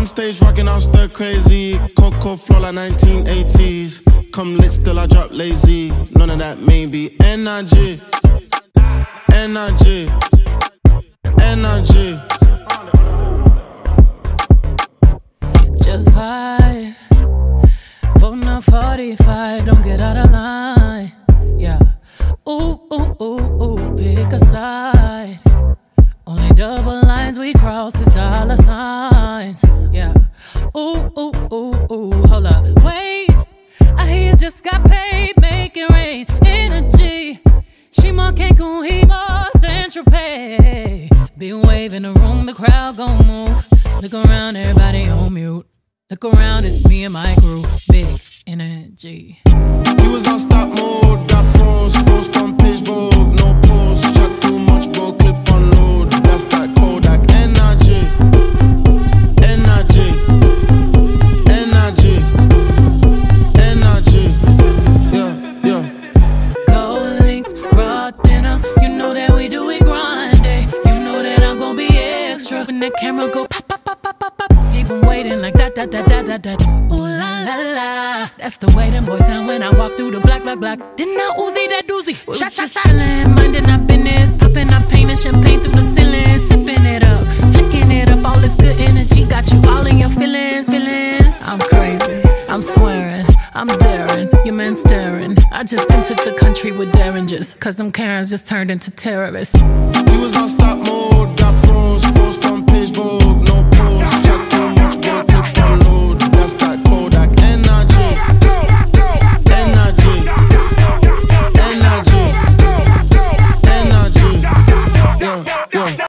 stage rocking out stir crazy. Coco flow like 1980s. Come lit still I drop lazy. None of that maybe. Energy. Energy. Energy. Just 5 voting on 45. Don't get out of line. Yeah. Ooh, ooh, ooh, ooh. Pick a side. Only double lines we cross is dollar signs. Yeah. Ooh, ooh, ooh, ooh. Hold up. Wait. I hear you just got paid. Make it rain. Energy. She more Cancun, he more Central Pay. Be waving the room, the crowd gon' move. Look around, everybody on mute. Look around, it's me and my crew. Big energy. You was on stop mode. Got froze from page Vogue. No pause. Chat too much, bro. Clip on load. That's that Kodak. Energy. Energy. Energy. Energy. Yeah, yeah. Gold links, raw dinner. You know that we do it grinding. You know that I'm gon' be extra. When that camera go pop, pop, pop, pop, pop, pop. Keep 'em waiting like that. Ooh la la la. That's the way them boys sound when I walk through the black. Didn't I Uzi that doozy? Shot. Chillin', minding our business. Popping our pain and champagne through the ceiling. Sipping it up, flicking it up. All this good energy got you all in your feelings. I'm crazy, I'm swearing, I'm daring. Your man staring. I just entered the country with derringers. Cause them Karens just turned into terrorists. You was on stop mode. Got